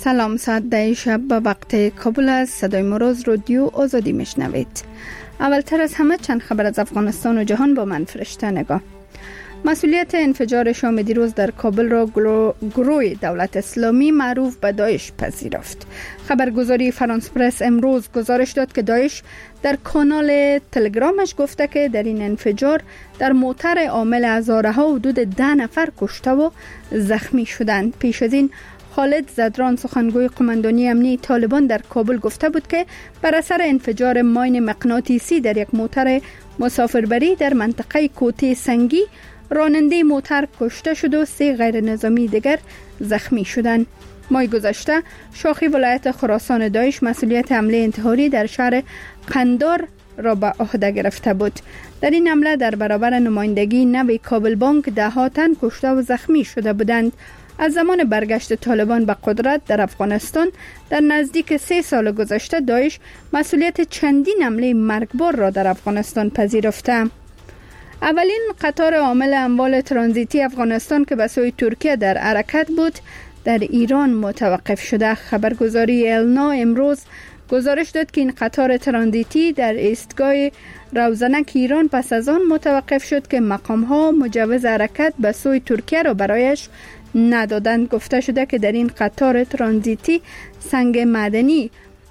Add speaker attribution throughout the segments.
Speaker 1: سلام، ساعت 10 شب به وقت کابل است. صدای مروز رادیو آزادی میشنوید. اولتر از همه چند خبر از افغانستان و جهان با من فرشته نگاه. مسئولیت انفجار شام دیروز در کابل را گروه دولت اسلامی معروف به داعش پذیرفت. خبرگزاری فرانس پرس امروز گزارش داد که داعش در کانال تلگرامش گفته که در این انفجار در موتر عامل اعضاها حدود 10 نفر کشته و زخمی شدند. پیش از این خالد زدران سخنگوی قماندانی امنیتی طالبان در کابل گفته بود که بر اثر انفجار ماین مغناطیسی در یک موتر مسافربری در منطقه کوته سنگی راننده موتر کشته شد و 3 غیر نظامی دیگر زخمی شدند. ماه گذشته شاخی ولایت خراسان داعش مسئولیت حمله انتحاری در شهر قندار را به عهده گرفته بود. در این حمله در برابر نمایندگی نوی کابل بانک 10 تن کشته و زخمی شده بودند. از زمان برگشت طالبان به قدرت در افغانستان در نزدیک 3 سال گذشته داعش مسئولیت چندین حمله مرگبار را در افغانستان پذیرفته. اولین قطار حامل اموال ترانزیتی افغانستان که به سوی ترکیه در حرکت بود در ایران متوقف شده. خبرگزاری النا امروز گزارش داد که این قطار ترانزیتی در ایستگاه روزنک ایران پس از آن متوقف شد که مقام‌ها مجوز حرکت به سوی ترکیه را برایش ندادند. گفته شده که در این قطار ترانزیتی سنگ معدنی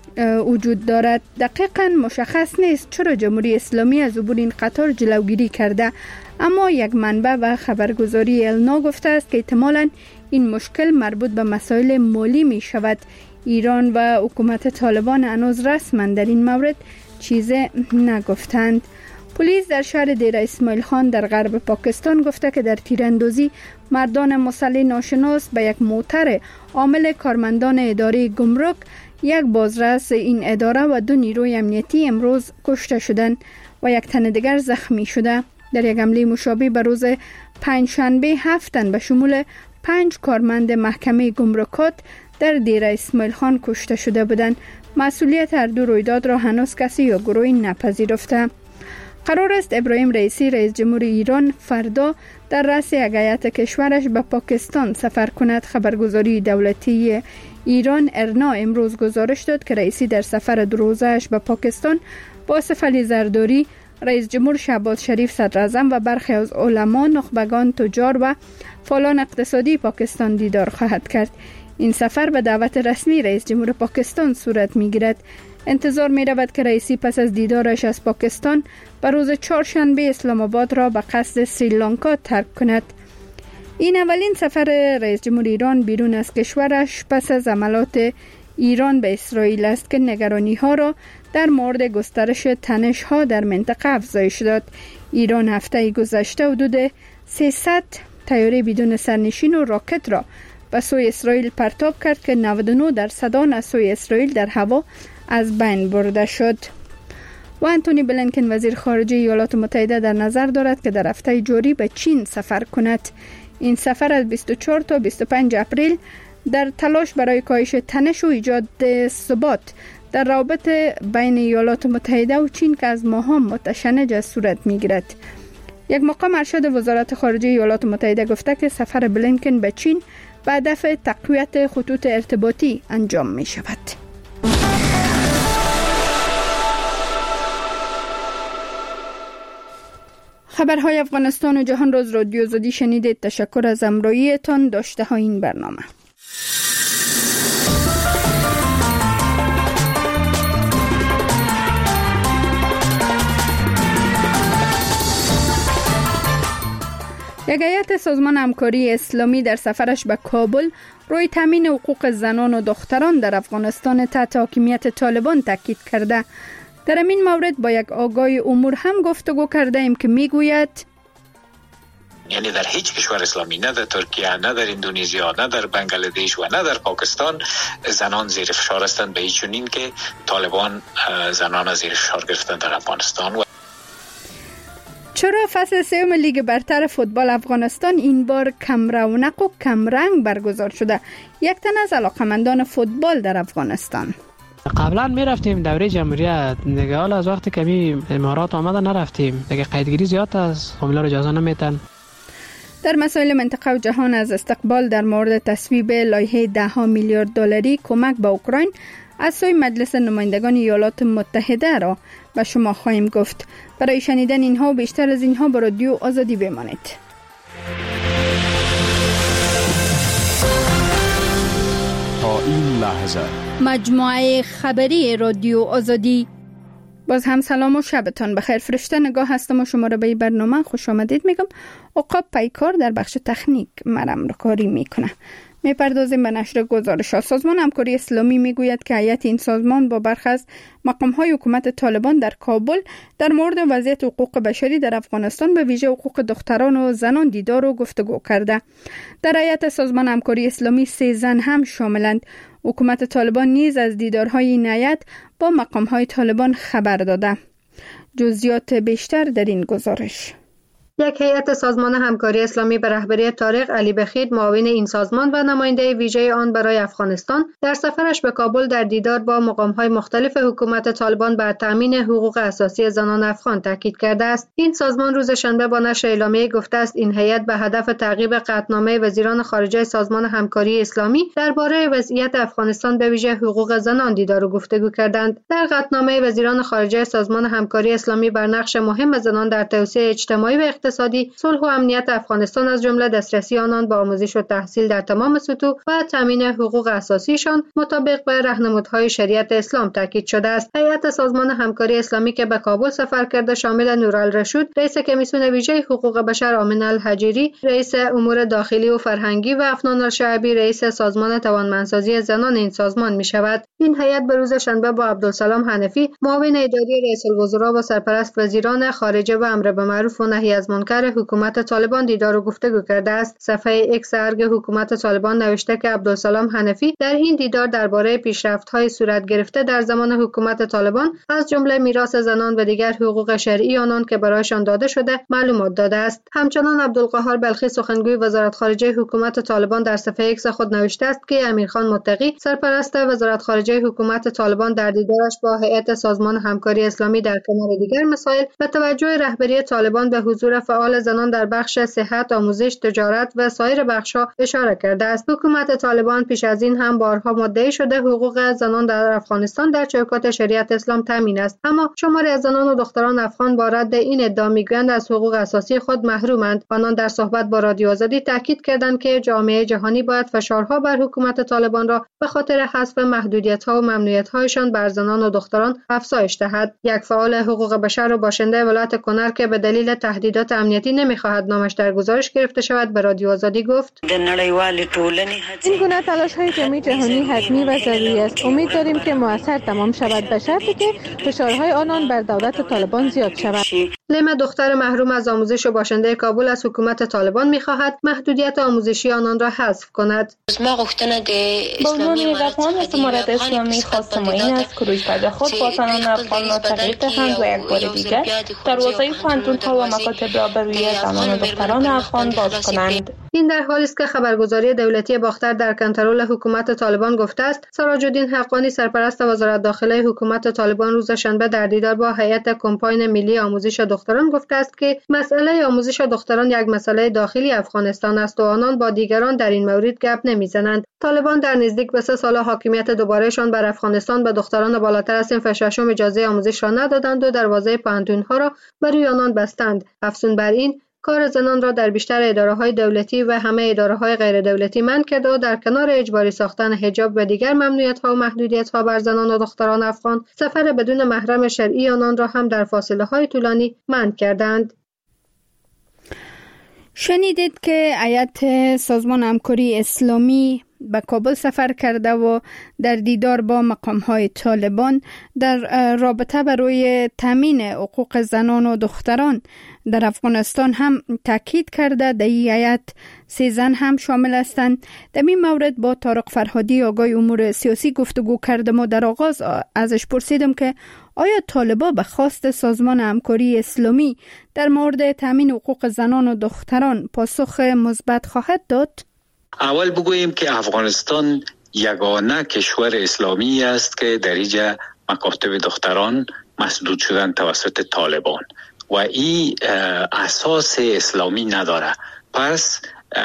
Speaker 1: وجود دارد. دقیقاً مشخص نیست چرا جمهوری اسلامی از عبور این قطار جلوگیری کرده، اما یک منبع و خبرگزاری النا گفته است که احتمالاً این مشکل مربوط به مسائل مالی می شود. ایران و حکومت طالبان هنوز رسما در این مورد چیزی نگفتند. پلیس در شهر دیر اسماعیل خان در غرب پاکستان گفته که در تیراندازی مردان مسلح ناشناس به یک موتر عامل کارمندان اداره گمرک، یک بازرس این اداره و 2 نیروی امنیتی امروز کشته شدند و 1 تن دیگر زخمی شده. در یک حمله مشابه به روز پنجشنبه 7 تن به شمول 5 کارمند محکمه گمرکات در دیر اسماعیل خان کشته شده بودند. مسئولیت هر 2 رویداد را هنوز کسی یا گروهی نپذیرفته. قرار است ابراهیم رئیسی رئیس جمهور ایران فردا در رأس یک هیئت کشورش به پاکستان سفر کند. خبرگزاری دولتی ایران ارنا امروز گزارش داد که رئیسی در سفر 2 روزه‌اش به پاکستان با آصف علی زرداری، رئیس جمهور شهباز شریف صدراعظم و برخی از علما، نخبگان، تجار و فعالان اقتصادی پاکستان دیدار خواهد کرد. این سفر به دعوت رسمی رئیس جمهور پاکستان صورت می‌گیرد. انتظار می رود که رئیسی پس از دیدارش از پاکستان به روز چهارشنبه اسلام آباد را به قصد سریلانکا ترک کند. این اولین سفر رئیس جمهور ایران بیرون از کشورش پس از حملات ایران به اسرائیل است که نگرانی ها را در مورد گسترش تنش ها در منطقه افزایش داد. ایران هفته گذشته حدود 300 طیاره بدون سرنشین و راکت را به سوی اسرائیل پرتاب کرد که 99% آن از سوی اسرائیل در هوا از بین برده شد. و انتونی بلینکن وزیر خارجه ایالات متحده در نظر دارد که در هفته جاری به چین سفر کند. این سفر از 24 تا 25 اپریل در تلاش برای کاهش تنش و ایجاد ثبات در روابط بین ایالات متحده و چین که از ماه‌ها متشنج صورت می‌گیرد. یک مقام ارشد وزارت خارجه ایالات متحده گفته که سفر بلینکن به چین به هدف تقویت خطوط ارتباطی انجام می شود. خبرهای افغانستان و جهان روز رادیو آزادی شنیدید. تشکر از همراهیتان. داشته های این برنامه. یک هیئت سازمان همکاری اسلامی در سفرش به کابل روی تامین حقوق زنان و دختران در افغانستان تحت حاکمیت طالبان تاکید کرده. در این مورد با یک آگاه امور هم گفتگو کرده ایم که میگوید
Speaker 2: یعنی در هیچ کشور اسلامی، نه در ترکیه، نه در اندونزیا، نه در بنگلادش و نه در پاکستان زنان زیر فشار هستند به این چنین که طالبان زنان زیر فشار گرفتند در افغانستان.
Speaker 1: چرا فصل 3 لیگ برتر فوتبال افغانستان این بار کم رونق و کم رنگ برگزار شده؟ یک تن از علاقمندان فوتبال در افغانستان:
Speaker 3: قبلا می رفتیم دوره جمهوریت دیگه، حالا از وقتی که امارات آمده نرفتیم دیگه، قیدگیری زیاد از فامیلا رو اجازه نمیتن.
Speaker 1: در مسائل منطقه و جهان از استقبال در مورد تصویب لایحه 10 میلیارد دلاری کمک به اوکراین از سوی مجلس نمایندگان ایالات متحده را به شما خواهیم گفت. برای شنیدن اینها و بیشتر از اینها با رادیو آزادی بمانید.
Speaker 4: تا این لحظه
Speaker 1: مجموعه خبری رادیو آزادی. باز هم سلام و شبتان بخیر. فرشته نگاه هستم و شما را به این برنامه خوش آمدید میگم. عقاب پیکار در بخش تکنیک مرم را کاری میکنه. میپردازیم به نشر گزارش ها. سازمان همکاری اسلامی میگوید که هیئت این سازمان با برخی از مقام‌های حکومت طالبان در کابل در مورد وضعیت حقوق بشری در افغانستان به ویژه حقوق دختران و زنان دیدار و گفتگو کرده. در هیئت سازمان همکاری اسلامی 3 زن هم شاملند. حکومت طالبان نیز از دیدارهای این هیئت با مقام‌های طالبان خبر داده. جزئیات بیشتر در این گزارش.
Speaker 5: یک هیئت سازمان همکاری اسلامی به رهبری طارق علی بخید، معاون این سازمان و نماینده ویژه آن برای افغانستان، در سفرش به کابل در دیدار با مقام‌های مختلف حکومت طالبان بر تامین حقوق اساسی زنان افغان تاکید کرده است. این سازمان روز شنبه با نشر اعلامیه گفته است این هیئت به هدف تعقیب قطعنامه وزیران خارجه سازمان همکاری اسلامی درباره وضعیت افغانستان به ویژه حقوق زنان دیدار و گفتگو کردند. در قطعنامه وزیران خارجه سازمان همکاری اسلامی بر نقش مهم زنان در توسعه اجتماعی و اقتصادی، صلح و امنیت افغانستان از جمله دسترسی آنان به آموزش و تحصیل در تمام سطوح و تامین حقوق اساسیشان مطابق با راهنمودهای شریعت اسلام تاکید شده است. هیئت سازمان همکاری اسلامی که به کابل سفر کرده شامل نورالرشید، رئیس کمیسیون ویژه حقوق بشر، آمنه الحجیری، رئیس امور داخلی و فرهنگی و افنان الشعبی، رئیس سازمان توانمندسازی زنان این سازمان می شود. این هیئت به روز شنبه با عبدالسلام حنفی، معاون اداری رئیس الوزراء و سرپرست وزیران خارجه و امر به معروف و نهی از منکر حکومت طالبان دیدار و گفتگو کرده است. صفحه اکس ارگ حکومت طالبان نوشته که عبدالسلام حنفی در این دیدار درباره پیشرفت‌های صورت گرفته در زمان حکومت طالبان از جمله میراث زنان و دیگر حقوق شرعی آنان که برایشان داده شده معلومات داده است. همچنان عبدالقهار بلخی، سخنگوی وزارت خارجه حکومت طالبان، در صفحه اکس خود نوشته است که امیرخان متقی، سرپرست وزارت خارجه حکومت طالبان، در دیدارش با هیئت سازمان همکاری اسلامی در کنار دیگر مسائل به توجه رهبری طالبان به حضور فعال زنان در بخش صحت، آموزش، تجارت و سایر بخش‌ها اشاره کرده است. حکومت طالبان پیش از این هم بارها مدعی شده حقوق زنان در افغانستان در چوکات شریعت اسلام تامین است، اما شماری از زنان و دختران افغان با رد این ادعا میگویند از حقوق اساسی خود محرومند. آنان در صحبت با رادیو آزادی تاکید کردند که جامعه جهانی باید فشارها بر حکومت طالبان را به خاطر حذف محدودیت‌ها و ممنوعیت‌هایشان بر زنان و دختران افزایش دهد. یک فعال حقوق بشر و باشنده ولایت کنر که به دلیل تهدیدات امنیتی نمی‌خواهد نامش در گزارش گرفته شود به رادیو آزادی گفت:
Speaker 6: این گونه تلاش‌های جمعی جهانی حتمی و ضروری است. امید داریم که موثر تمام شود به شرطی که فشارهای آنان بر دولت طالبان زیاد شود.
Speaker 5: لیما، دختر محروم از آموزش و باشنده کابل، از حکومت طالبان می‌خواهد محدودیت آموزشی آنان را حذف کند.
Speaker 7: به عنوان یک افغان از امارت اسلامی خواستم این است که روی کرده خود با زنان افغان را تغییر دهند و یک بار دیگر دروازه پوهنتون‌ها و مکاتب را به روی زنان و دختران افغان باز کنند.
Speaker 5: این در حالی است که خبرگزاری دولتی باختر در کنترل حکومت طالبان گفته است سراج الدین حقانی، سرپرست وزارت داخله حکومت طالبان، روز شنبه در دیدار با هیئت کمپاین ملی آموزش دختران گفته است که مسئله آموزش دختران یک مسئله داخلی افغانستان است و آنان با دیگران در این مورد گپ نمیزنند. طالبان در نزدیک به 3 سال حاکمیت دوبارهشان بر افغانستان به دختران بالاتر از صنف 6 اجازه آموزش را ندادند و دروازه پوهنتون‌ها را برای آنان بستند. افزون بر این، کار زنان را در بیشتر اداره‌های دولتی و همه اداره‌های غیر دولتی منع کرده و در کنار اجباری ساختن حجاب و دیگر ممنوعیت‌ها و محدودیت‌ها بر زنان و دختران افغان، سفر بدون محرم شرعی آنان را هم در فاصله‌های طولانی منع کردند.
Speaker 1: شنیدید که هیئت سازمان همکاری اسلامی به کابل سفر کرده و در دیدار با مقام‌های طالبان در رابطه برای تامین حقوق زنان و دختران در افغانستان هم تاکید کرده. در این هیئت 3 زن هم شامل هستند. در این مورد با طارق فرهادی، آگاه امور سیاسی، گفتگو کردم و در آغاز ازش پرسیدم که آیا طالبان به خواست سازمان همکاری اسلامی در مورد تامین حقوق زنان و دختران پاسخ مثبت خواهد داد؟
Speaker 2: اول بگوییم که افغانستان یگانه کشور اسلامی است که در اینجا مکاتب دختران مسدود شدن توسط طالبان و این اساس اسلامی نداره. پس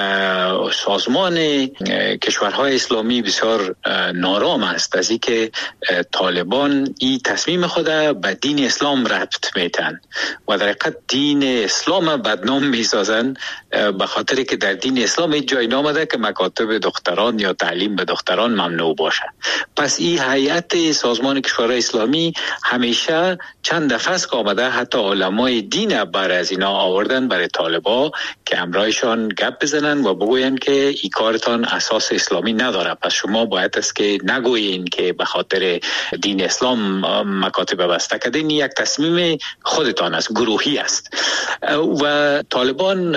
Speaker 2: سازمان کشورهای اسلامی بسیار نارام است از اینکه طالبان این تصمیم خود به دین اسلام ربط میتن و در حقیقت دین اسلام بدنام میسازن، به خاطر که در دین اسلام هیچ جایی نامده که مکاتب دختران یا تعلیم به دختران ممنوع باشه. پس این هیئت سازمان کشورهای اسلامی همیشه چند دفعه است که آمده حتی علمای دین بر از اینا آوردن برای طالبا که همراهشان گپ بزنن و بگوین که این کارتان اساس اسلامی نداره. پس شما باید است که نگویین که به خاطر دین اسلام مکاتب بسته کردین. یک تصمیم خودتان است، گروهی است. و طالبان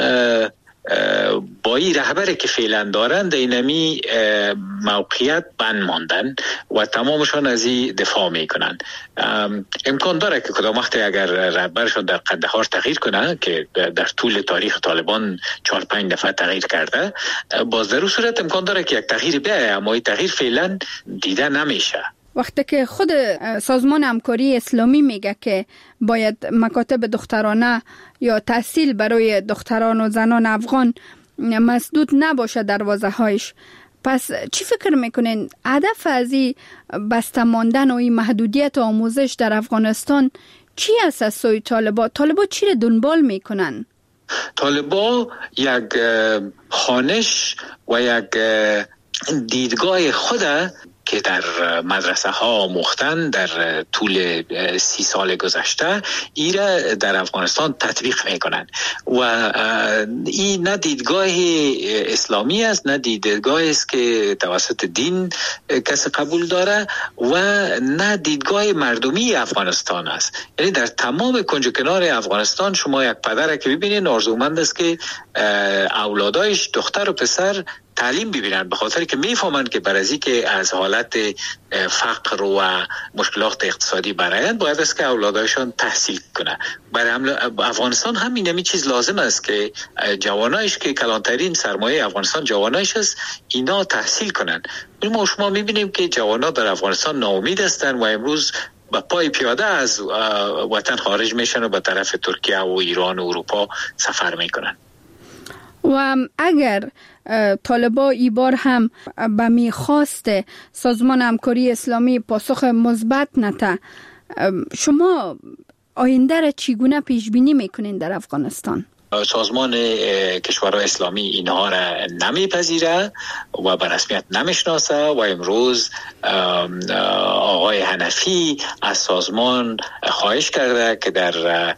Speaker 2: با این رهبری که فعلا دارند اینمی موقعیت بند ماندن و تمامشان از این دفاع میکنن. امکان داره که کدام وقت اگر رهبرشان در قندهار تغییر کنه که در طول تاریخ طالبان 4-5 دفعه تغییر کرده، باز در اون صورت امکان داره که یک تغییر بیاید، اما این تغییر فعلا دیده نمیشه.
Speaker 1: وقتی که خود سازمان همکاری اسلامی میگه که باید مکاتب دخترانه یا تحصیل برای دختران و زنان افغان مسدود نباشه دروازه‌هایش، پس چی فکر میکنین هدف از این بسته ماندن و این محدودیت آموزش در افغانستان چی است از سوی طالبا چی رو دنبال میکنن؟
Speaker 2: طالبا یک خوانش و یک دیدگاه خود که در مدرسه ها مختن در طول 30 سال گذشته ایره در افغانستان تطبیق میکنن و این نه دیدگاه اسلامی است، نه دیدگاه است که توسط دین کسی قبول داره و نه دیدگاه مردمی افغانستان است. یعنی در تمام کنج و کنار افغانستان شما یک پدر که ببینید آرزومند است که اولادایش دختر و پسر تعلیم ببینن، به خاطر که میفهمند که برای که از حالت فقر و مشکلات اقتصادی برآیند باید است که اولادایشان تحصیل کنه. برای افغانستان هم این چیز لازم است که جوانایش که کلانترین سرمایه افغانستان جوانایش است، اینا تحصیل کنن. ما شما میبینیم که جوانا در افغانستان ناامید هستند و امروز با پای پیاده از وطن خارج میشن و به طرف ترکیه و ایران و اروپا سفر میکنن.
Speaker 1: و اگر طالبا ای بار هم به میخواست سازمان همکاری اسلامی پاسخ مثبت نده، شما آینده را چگونه پیش بینی میکنین در افغانستان؟
Speaker 2: سازمان کشورهای اسلامی اینها را نمیپذیره و به رسمیت نمیشناسه و امروز آقای حنفی از سازمان خواهش کرده که در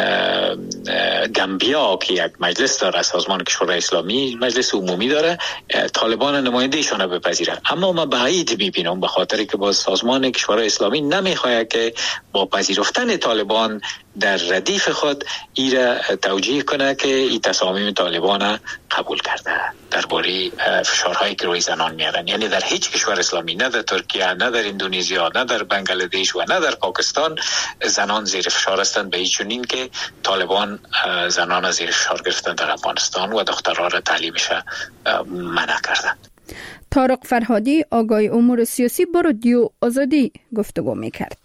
Speaker 2: گامبیا که یک مجلس داره، سازمان کشورهای اسلامی مجلس عمومی داره، طالبان نماینده ایشان بپذیره. اما من بعید میبینم به خاطر که باز سازمان کشورهای اسلامی نمیخواد که با پذیرفتن طالبان در ردیف خود ایره توجیه کنه که این تصامیم طالبان قبول کرده درباره فشارهایی که روی زنان میارن. یعنی در هیچ کشور اسلامی، نه در ترکیه، نه در اندونزیا، نه در بنگلادش و نه در پاکستان زنان زیر فشار هستند به هیچ چنین که طالبان زنان زیر فشار گرفتن در افغانستان و دخترها را تعلیمش منع کردند.
Speaker 1: طارق فرهادی آگاه امور سیاسی با رادیو آزادی گفتگو میکرد.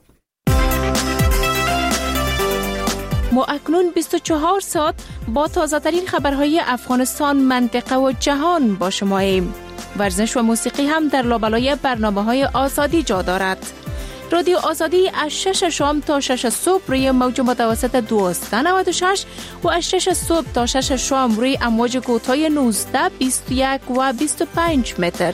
Speaker 8: ما اکنون 24 ساعت با تازه ترین خبرهای افغانستان، منطقه و جهان با شماییم. ورزش و موسیقی هم در لابلای برنامه‌های آزادی جا دارد. رادیو آزادی از 6 شام تا 6 صبح روی موج متوسط 1296 و از 6 صبح تا 6 شام روی امواج کوتاه 19، 21 و 25 متر.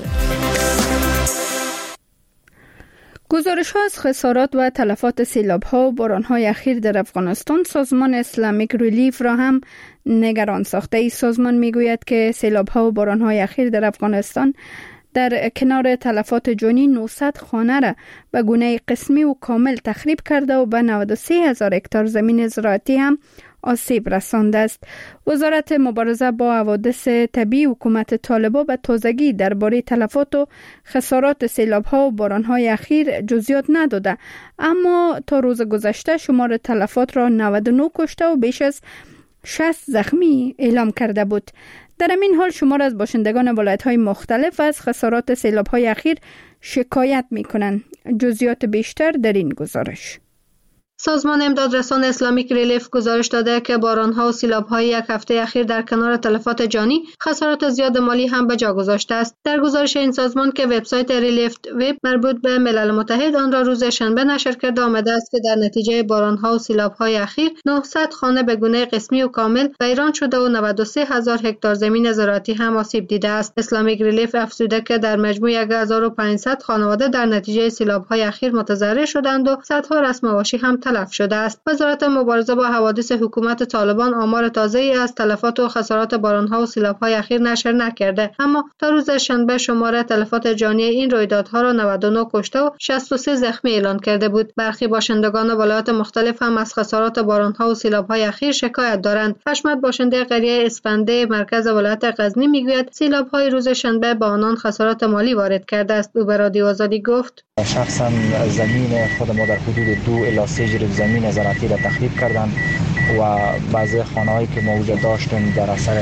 Speaker 1: گزارش ها از خسارات و تلفات سیلاب ها و باران های اخیر در افغانستان سازمان اسلامیک ریلیف را هم نگران ساخته. ای سازمان می گوید که سیلاب ها و باران های اخیر در افغانستان در کنار تلفات جانی 900 خانه را به گونه قسمی و کامل تخریب کرده و به 93,000 هکتار زمین زراعتی هم آسیب رسانده است. وزارت مبارزه با حوادث طبیعی حکومت طالبان به تازگی درباره تلفات و خسارات سیلاب‌ها و باران‌های اخیر جزئیات نداده، اما تا روز گذشته شمار تلفات را 99 کشته و بیش از 60 زخمی اعلام کرده بود. در این حال شمار از باشندگان ولایت‌های مختلف از خسارات سیلاب‌های اخیر شکایت می‌کنند. جزئیات بیشتر در این گزارش.
Speaker 5: سازمان امدادرسان اسلامیک ریلیف گزارش داده که باران‌ها و سیلاب‌های یک هفته اخیر در کنار تلفات جانی خسارات زیاد مالی هم به جا گذاشته است. در گزارش این سازمان که وبسایت ریلیف وب مربوط به ملل متحد آن را روز شنبه نشر کرده آمده است که در نتیجه باران‌ها و سیلاب‌های اخیر 900 خانه به گونه قسمی و کامل ویران شده و 93,000 هکتار زمین زراعتی هم آسیب دیده است. اسلامیک ریلیف افزوده که در مجموع 1500 خانواده در نتیجه سیلاب‌های اخیر متضرر شدند و صدها رسم مواشی هم تلف شده است. وزارت مبارزه با حوادث حکومت طالبان آمار تازه‌ای از تلفات و خسارات باران‌ها و سیلاب‌های اخیر نشر نکرده، اما تا روز شنبه شمار تلفات جانی این رویدادها را 99 کشته و 63 زخمی اعلان کرده بود. برخی باشندگان ولایات مختلف هم از خسارات باران‌ها و سیلاب‌های اخیر شکایت دارند. حشمت باشنده قریه اسفنده مرکز ولایت غزنی میگوید سیلاب‌های روز شنبه به آنان خسارات مالی وارد کرده است. او به رادیو آزادی گفت:
Speaker 9: شخصا زمین خود ما در حدود 2 الی 3 جریب زمین زراعتی را تخریب کردند و بعضی خانه‌هایی که ما اونجا داشتیم در اثر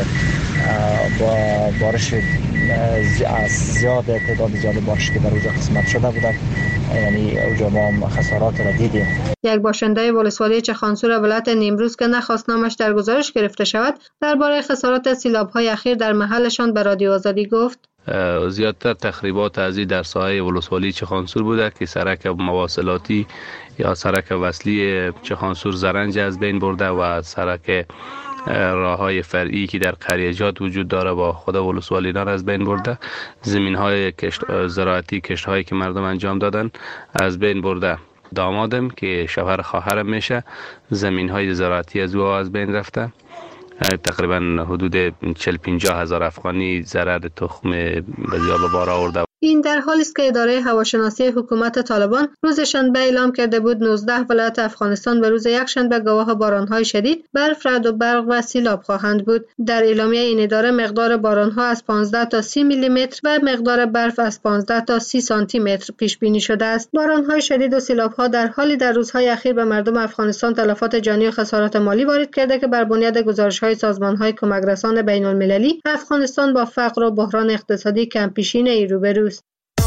Speaker 9: بارش زیاد تعداد زیاد بارش که در اونجا قسمت شده بودند، یعنی اونجا ما خسارات را دیدیم.
Speaker 5: یک باشنده ولسوالی چخانسور ولایت نیمروز که نخواست نامش در گزارش گرفته شود درباره خسارات سیلاب‌های اخیر در محلشان به رادیو آزادی گفت:
Speaker 10: زیادتر تخریبات ازی در ساحه ولسوالی چخانسور بوده که سرک مواصلاتی یا سرک وصلی چخانسور زرنج از بین برده و سرک راههای فرعی که در قریجات وجود داره با خود ولسوالیان از بین برده. زمین‌های زراعتی کشت‌هایی که مردم انجام دادن از بین برده. دامادم که شوهر خواهرم میشه زمین‌های زراعتی از بین رفته. تقریبا حدود 40-50 هزار افغانی ضرر تخم بسیار به بار آورده.
Speaker 5: این در حالی است که اداره هواشناسی حکومت طالبان روز شنبه اعلام کرده بود 19 ولایت افغانستان به روز یکشنبه گواه باران‌های شدید، برف، رعد و برق و سیلاب خواهند بود. در اعلامیه این اداره مقدار باران‌ها از 15 تا 30 میلی متر و مقدار برف از 15 تا 30 سانتی متر پیش بینی شده است. باران‌های شدید و سیلاب‌ها در حالی در روزهای اخیر به مردم افغانستان تلفات جانی و خسارات مالی وارد کرده که بر بنیاد گزارش‌های سازمان‌های کمک‌رسان بین‌المللی افغانستان با فقر و بحران اقتصادی کم‌پیشینه‌ای روبروست.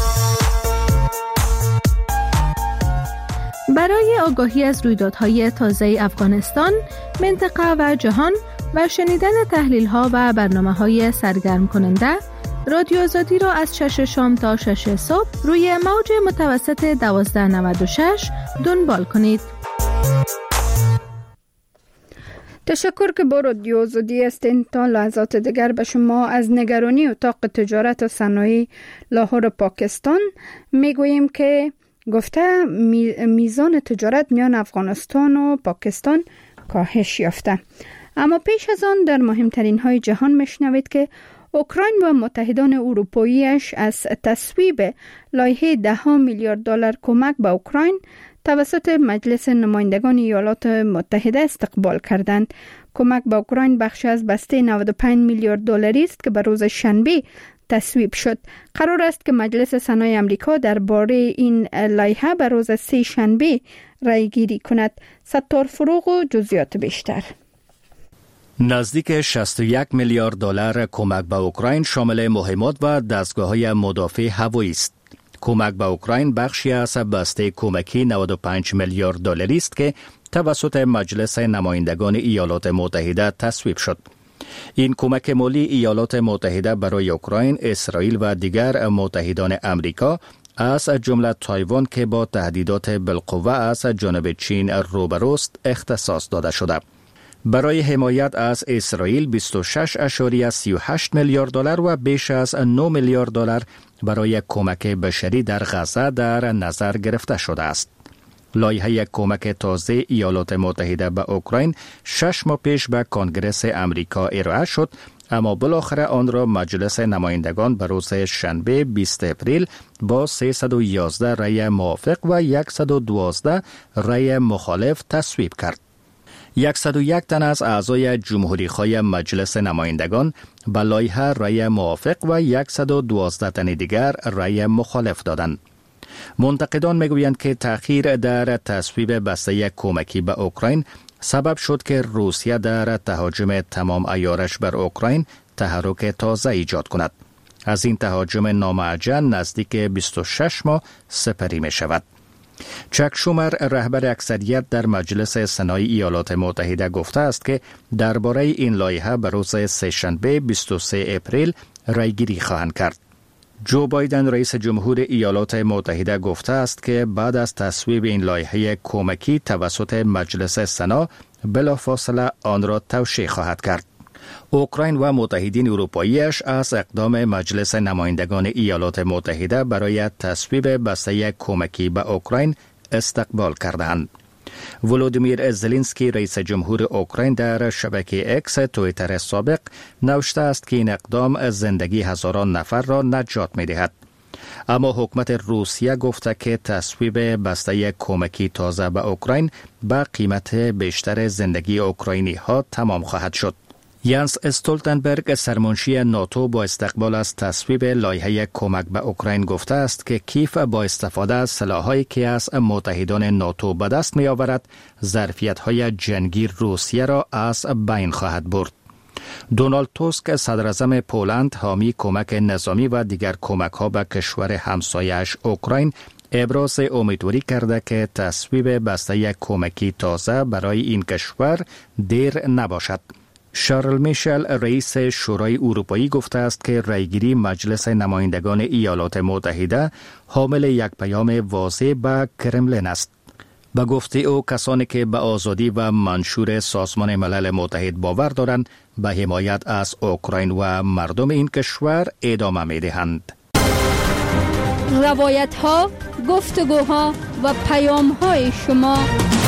Speaker 6: برای آگاهی از رویدادهای تازه افغانستان، منطقه و جهان و شنیدن تحلیل‌ها و برنامه‌های سرگرم کننده، رادیو آزادی را از 6 شام تا 6 صبح روی موج متوسط 1296 دنبال کنید.
Speaker 1: تشکر که با رادیو آزادی هستین. تا لحظات دیگر به شما از نگرانی اتاق تجارت و صنایع لاهور پاکستان میگوییم که گفته میزان تجارت میان افغانستان و پاکستان کاهش یافته. اما پیش از آن در مهمترین های جهان میشنوید که اوکراین و متحدان اروپاییش از تصویب لایحه 10 میلیارد دلار کمک به اوکراین توسط مجلس نمایندگان ایالات متحده استقبال کردند. کمک به اوکراین بخشی از بسته 95 میلیارد دلاری است که به روز شنبه تصویب شد. قرار است که مجلس سنای آمریکا درباره این لایحه به روز 3 شنبه رای گیری کند. ستار فروغ و جزئیات بیشتر.
Speaker 11: نزدیک 61 میلیارد دلار کمک به اوکراین شامل مهمات و دستگاه‌های مدافع هوایی است. کمک به اوکراین بخشی از بسته کمکی 95 میلیارد دلاری است که توسط مجلس نمایندگان ایالات متحده تصویب شد. این کمک مالی ایالات متحده برای اوکراین، اسرائیل و دیگر متحدان امریکا از جمله تایوان که با تهدیدات بالقوه از جانب چین روبروست اختصاص داده شده. برای حمایت از اسرائیل 26.38 میلیارد دلار و بیش از 9 میلیارد دلار برای کمک بشری در غزه در نظر گرفته شده است. لایحه کمک تازه ایالات متحده به اوکراین 6 ماه پیش به کنگره امریکا ارائه شد، اما بالاخره آن را مجلس نمایندگان به روز شنبه 20 اپریل با 311 رأی موافق و 112 رأی مخالف تصویب کرد. 101 تن از اعضای جمهوری‌خواه مجلس نمایندگان به لایحه رأی موافق و 112 تن دیگر رأی مخالف دادند. منتقدان میگویند که تأخیر در تصویب بسته کمکی به اوکراین سبب شد که روسیه در تهاجم تمام عیارش بر اوکراین تحرک تازه ایجاد کند. از این تهاجم نامعجل نزدیک 26 ماه سپری می شود. چک شومر رهبر اکثریت در مجلس سنای ایالات متحده گفته است که درباره این لایحه به روز سه‌شنبه 23 اپریل رایگیری خواهند کرد. جو بایدن رئیس جمهور ایالات متحده گفته است که بعد از تصویب این لایحه کمکی توسط مجلس سنا بلافاصله آن را توشیح خواهد کرد. اوکراین و متحدین اروپاییش از اقدام مجلس نمایندگان ایالات متحده برای تصویب بسته کمکی به اوکراین استقبال کردند. ولودیمیر زلنسکی رئیس جمهور اوکراین در شبکه اکس توییتر سابق نوشته است که این اقدام زندگی هزاران نفر را نجات می دهد. اما حکومت روسیه گفته که تصویب بسته کمکی تازه به اوکراین به قیمت بیشتر زندگی اوکراینی ها تمام خواهد شد. یانس استولتنبرگ سرمنشی ناتو با استقبال از تصویب لایحه کمک به اوکراین گفته است که کیف با استفاده از سلاح‌هایی که از متحدان ناتو به دست می آورد ظرفیت‌های جنگی روسیه را از بین خواهد برد. دونالد توسک صدراعظم پولند حامی کمک نظامی و دیگر کمک‌ها به کشور همسایه‌اش اوکراین ابراز امیدواری کرده که تصویب بسته کمکی تازه برای این کشور دیر نباشد. شارل میشل رئیس شورای اروپایی گفته است که رایگیری مجلس نمایندگان ایالات متحده حامل یک پیام واضح به کرملین است. به گفته او کسانی که به آزادی و منشور سازمان ملل متحد باور دارند به حمایت از اوکراین و مردم این کشور ادامه می دهند.
Speaker 1: روایت ها، گفتگوها و پیام های شما.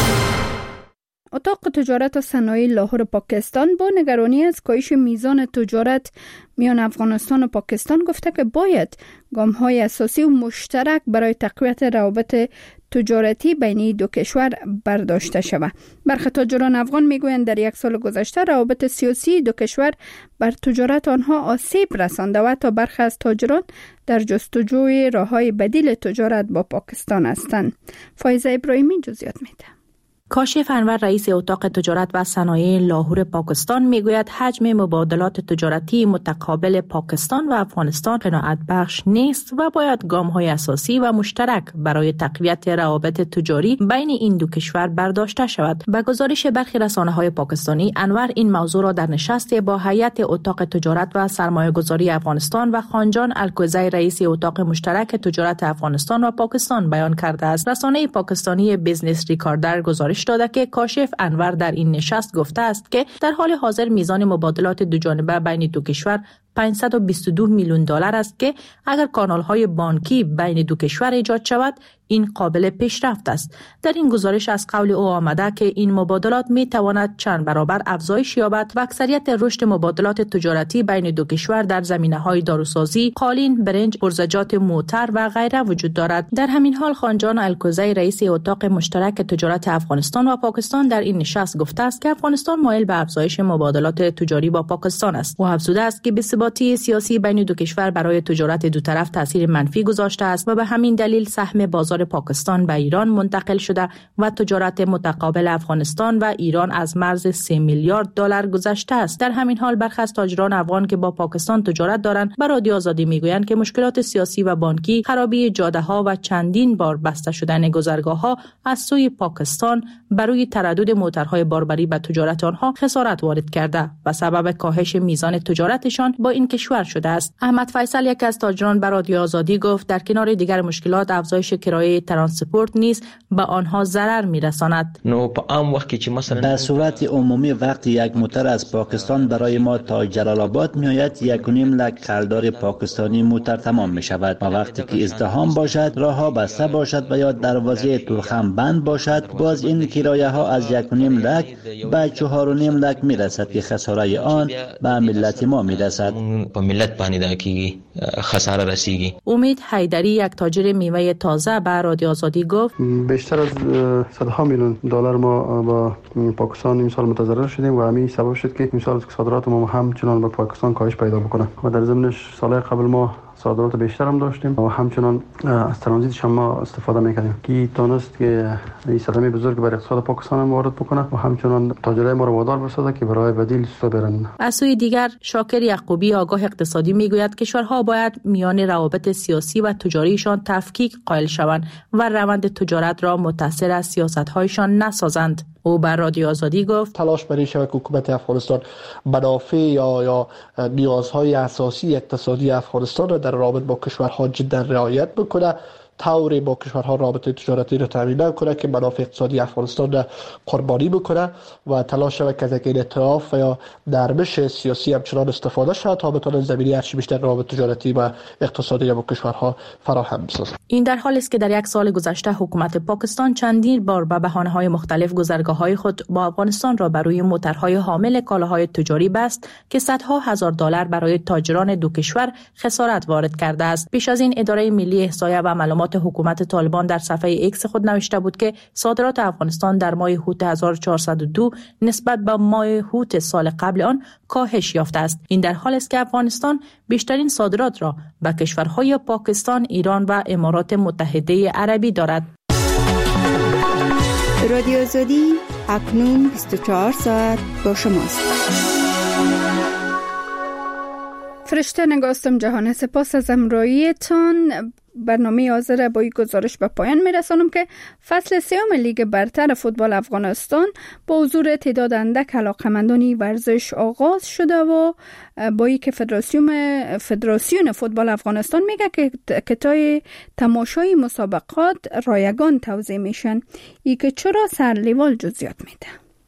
Speaker 1: اتاق تجارت و صنایع لاهور پاکستان با نگرانی از کاهش میزان تجارت میان افغانستان و پاکستان گفته که باید گام‌های اساسی و مشترک برای تقویت روابط تجارتی بین دو کشور برداشته شود. برخی تاجران افغان میگویند در یک سال گذشته روابط سیاسی دو کشور بر تجارت آنها آسیب رسانده و تا برخی از تاجران در جستجوی راه‌های بدیل تجارت با پاکستان هستند. فایزه ابراهیمی جزئیات میده.
Speaker 7: کاشف انور رئیس اتاق تجارت و صنایع لاهور پاکستان میگوید حجم مبادلات تجارتی متقابل پاکستان و افغانستان قناعت بخش نیست و باید گام‌های اساسی و مشترک برای تقویت روابط تجاری بین این دو کشور برداشته شود. به گزارش برخی رسانه‌های پاکستانی، انور این موضوع را در نشستی با هیئت اتاق تجارت و سرمایه‌گذاری افغانستان و خانجان الکوزی رئیس اتاق مشترک تجارت افغانستان و پاکستان بیان کرده است. رسانه پاکستانی بیزنس ریکاردر گزارش داده که کاشف انور در این نشست گفته است که در حال حاضر میزان مبادلات دو جانبه بین دو کشور 522 میلیون دلار است که اگر کانال‌های بانکی بین دو کشور ایجاد شود این قابل پیشرفت است. در این گزارش از قول او آمده که این مبادلات می تواند چند برابر افزایش یابد و اکثریت رشد مبادلات تجارتی بین دو کشور در زمینه‌های داروسازی، قالین، برنج، پرزجات موتر و غیره وجود دارد. در همین حال خانجان الکوزی رئیس اتاق مشترک تجارت افغانستان و پاکستان در این نشست گفته است که افغانستان مایل به افزایش مبادلات تجاری با پاکستان است. او افزوده است که بی‌ثباتی سیاسی بین دو کشور برای تجارت دو طرف تاثیر منفی گذاشته است و به همین دلیل سهم بازار پاکستان به ایران منتقل شده و تجارت متقابل افغانستان و ایران از مرز 3 میلیارد دلار گذشته است. در همین حال برخی از تاجران افغان که با پاکستان تجارت دارند به رادیو آزادی میگویند که مشکلات سیاسی و بانکی، خرابی جاده‌ها و چندین بار بسته شدن گذرگاه‌ها از سوی پاکستان برای تردد موترهای باربری به تجارت آنها خسارت وارد کرده و سبب کاهش میزان تجارتشان با این کشور شده است. احمد فیصل یکی از تاجران به رادیو آزادی گفت در کنار دیگر مشکلات افزایش کرایه ترانسپورت نیز به آنها ضرر میرساند.
Speaker 12: در صورت عمومی وقتی یک موتر از پاکستان برای ما تا جلال آباد میآید 1.5 لک خلدار پاکستانی موتر تمام می شود و وقتی که ازدحام باشد، راه ها بسته باشد و یا دروازه تورخم بند باشد، باز این کرایه ها از 1.5 لک به 4.5 لک می رسد که خساره آن به ملت ما می رسد.
Speaker 7: خساره رسیدگی. امید حیدری یک تاجر میوه تازه به رادیو آزادی گفت
Speaker 13: بیشتر از صدها میلیون دلار ما با پاکستان این سال متضرر شدیم و همین سبب شد که این سال صادرات ما همچنان به پاکستان کاهش پیدا بکنه و در ضمنش سال قبل ما صادرات بیشتر هم داشتیم و همچنان از ترانزیتش هم ما استفاده میکردیم که تونست که این صدمه بزرگ برای اقتصاد پاکستان هم وارد بکنه و همچنان تاجرای ما رو وادار بسازه که برای بدیل سودا برن.
Speaker 14: از سوی دیگر شاکر یعقوبی آگاه اقتصادی میگوید کشورها باید میان روابط سیاسی و تجاریشان تفکیک قائل شوند و روند تجارت را متأثر از سیاست‌هایشان نسازند. او بر رادیو آزادی گفت
Speaker 15: تلاش برای شود که حکومت افغانستان منافع یا نیازهای اساسی اقتصادی افغانستان را در رابطه با کشورها جدا رعایت بکنه، طوری با کشورها رابطه تجارتی را تامین نکنه که منافع اقتصادی افغانستان را قربانی بکنه و تلاش شود که از این ائتلاف یا نرمش سیاسی همچنان استفاده شود تا بتوان زمینه هرچی بیشتر رابطه تجارتی و اقتصادی با کشورها فراهم بسازد.
Speaker 14: این در حالی است که در یک سال گذشته حکومت پاکستان چندین بار به بهانه‌های مختلف گذرگاه‌های خود با افغانستان را بر روی موترهای حامل کالاهای تجاری بست که صدها هزار دلار برای تاجران دو کشور خسارت وارد کرده است. پیش از این اداره ملی احصایه و معلومات حکومت طالبان در صفحه ایکس خود نوشته بود که صادرات افغانستان در ماه هوت 1402 نسبت به ماه هوت سال قبل آن کاهش یافته است. این در حالی است که افغانستان بیشترین صادرات را به کشورهای پاکستان، ایران و امارات متحده عربی دارد.
Speaker 1: رادیو آزادی اکنون 24 ساعت با شماست. فرشته نگاستم جهان، سپاس از همراهیتان. برنامه حاضر با این گزارش به پایان میرسانم که فصل سوم لیگ برتر فوتبال افغانستان با حضور تعداد اندک علاقه‌مندان ورزش آغاز شده و با اینکه فدراسیون فوتبال افغانستان میگه که کتای تماشای مسابقات رایگان توزیع میشن. ای که چرا سرلیوال جزئیات میده.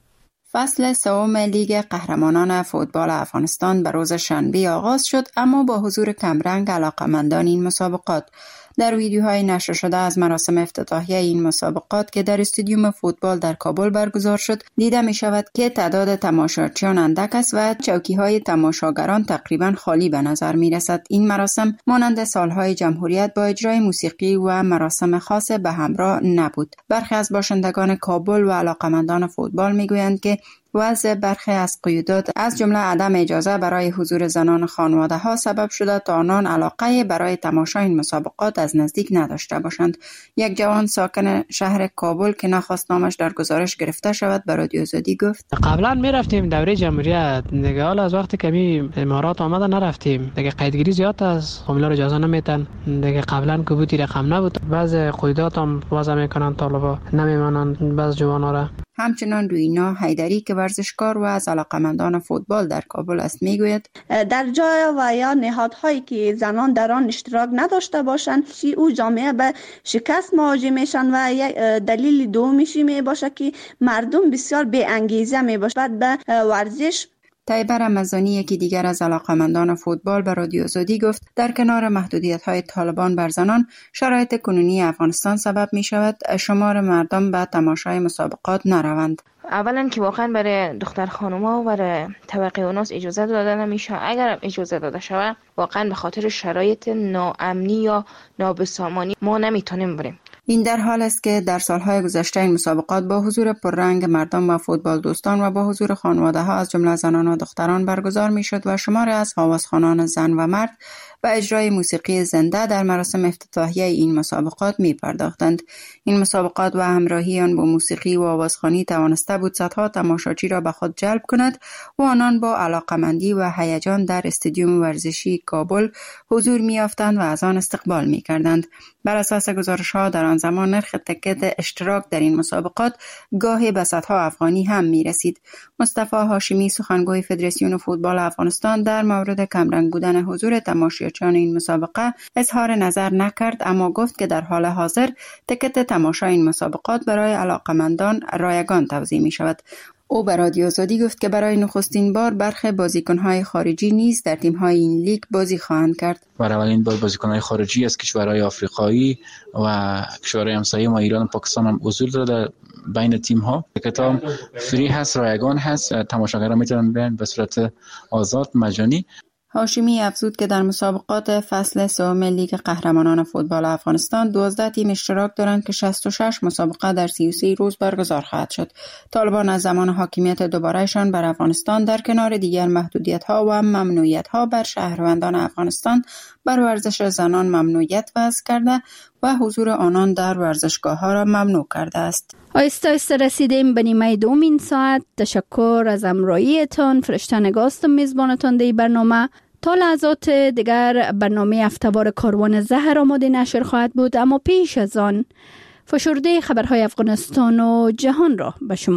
Speaker 16: فصل سوم لیگ قهرمانان فوتبال افغانستان به روز شنبه آغاز شد، اما با حضور کمرنگ علاقه‌مندان این مسابقات. در ویدیوهای نشر شده از مراسم افتتاحیه این مسابقات که در استادیوم فوتبال در کابل برگزار شد دیده می شود که تعداد تماشاچیان اندک است و چوکی‌های تماشاگران تقریبا خالی به نظر می رسد. این مراسم مانند سالهای جمهوریت با اجرای موسیقی و مراسم خاص به همراه نبود. برخی از باشندگان کابل و علاقه‌مندان فوتبال می گویند که وضع برخی از قیودات از جمله عدم اجازه برای حضور زنان خانواده ها سبب شده تا آنان علاقه برای تماشای این مسابقات از نزدیک نداشته باشند. یک جوان ساکن شهر کابل که نخواست نامش در گزارش گرفته شود به رادیو آزادی گفت
Speaker 3: قبلا میرفتیم دوره جمهوریت، دیگه حالا از وقتی که امارات آمده نرفتیم. دیگه قیدگیری زیاد از فامیلا رو اجازه نمیدن. دیگه قبلا که بودی رقم نبود. بعض قیودات هم وضع میکنن، طالبا نمیمانن بعض جوانا را.
Speaker 16: همچنان روینا حیدری که ورزشکار و از علاقه‌مندان فوتبال در کابل است میگوید
Speaker 17: در جای و یا نهادهایی که زنان در آن اشتراک نداشته باشند او جامعه به شکست مواجه میشن و یک دلیل دومیشی می باشه که مردم بسیار بی انگیزه می باشند به ورزش.
Speaker 16: طیبه رمضانی یکی دیگر از علاقه‌مندان فوتبال به رادیو آزادی گفت در کنار محدودیت‌های طالبان بر زنان، شرایط کنونی افغانستان سبب می‌شود شمار مردم به تماشای مسابقات نروند.
Speaker 7: اولا که واقعا برای دختر خانوما و برای طبقه اوناس اجازه داده نمیشه. اگر اجازه داده شود واقعا به خاطر شرایط ناامنی یا نابسامانی ما نمیتونیم بریم.
Speaker 16: این در حال است که در سالهای گذشته این مسابقات با حضور پررنگ مردم و فوتبال دوستان و با حضور خانواده‌ها از جمله زنان و دختران برگزار می‌شد و شماری از هوازخوانان زن و مرد و اجرای موسیقی زنده در مراسم افتتاحیه این مسابقات می‌پرداختند. این مسابقات و همراهی آن با موسیقی و آوازخوانی توانسته بود صدها تماشاچی را به خود جلب کند و آنان با علاقه‌مندی و هیجان در استادیوم ورزشی کابل حضور می‌یافتند و از آن استقبال می‌کردند. بر اساس گزارش‌ها در آن زمان نرخ تکت اشتراک در این مسابقات گاهی به صدها افغانی هم می‌رسید. مصطفی هاشمی سخنگوی فدراسیون فوتبال افغانستان در مورد کمرنگ بودن حضور تماشاچیان این مسابقه اظهار نظر نکرد، اما گفت که در حال حاضر تکت تماشای این مسابقات برای علاقه‌مندان رایگان توزیع می‌شود. او به رادیو آزادی گفت که برای نخستین بار برخی بازیکن‌های خارجی نیز در تیم‌های این لیگ بازی خواهند کرد.
Speaker 18: برای اولین بار بازیکن‌های خارجی از کشورهای آفریقایی و کشورهای همسایه ما ایران و پاکستان هم حضور داره در بین تیم‌ها. کتاب فری هست، رایگان هست، تماشاگران میتونن بیان به صورت آزاد مجانی.
Speaker 16: هاشمی افزود که در مسابقات فصل سوم لیگ قهرمانان فوتبال افغانستان 12 تیم اشتراک دارند که 66 مسابقه در 33 روز برگزار خواهد شد. طالبان از زمان حاکمیت دوبارهشان بر افغانستان در کنار دیگر محدودیت‌ها و ممنوعیت‌ها بر شهروندان افغانستان بر ورزش زنان ممنوعیت وضع کرده و حضور آنان در ورزشگاه‌ها را ممنوع کرده است.
Speaker 1: آهسته آهسته رسیدیم به نیمه دوم این ساعت. تشکر از همراهیتان. فرشته نگاست میزبانتان در برنامه. تا لحظات دیگر برنامه هفته‌وار کاروان زهر آماده نشر خواهد بود، اما پیش از آن فشرده خبرهای افغانستان و جهان را به شما